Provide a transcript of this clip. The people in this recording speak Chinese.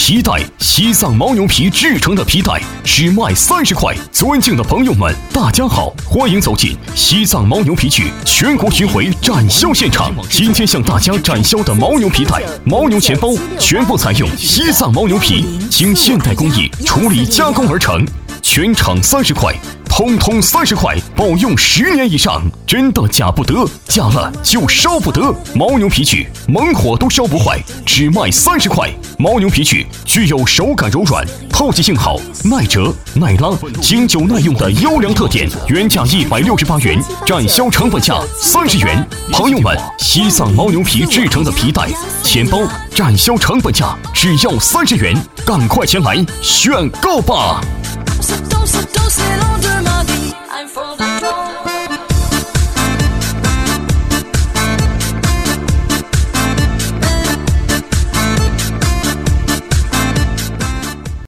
皮带，西藏牦牛皮制成的皮带只卖30块。尊敬的朋友们，大家好，欢迎走进西藏牦牛皮具全国巡回展销现场。今天向大家展销的牦牛皮带、牦牛钱包，全部采用西藏牦牛皮，经现代工艺处理加工而成，全场30块。通通30块，保用10年以上，真的假不得，假了就烧不得。牦牛皮具猛火都烧不坏，只卖30块。牦牛皮具具有手感柔软、透气性好、耐折、耐拉、经久耐用的优良特点，原价168元，展销成本价30元。朋友们，西藏牦牛皮制成的皮带、钱包，展销成本价只要30元，赶快前来选购吧！ C'est dans ces lendemains d'hier, I'm for the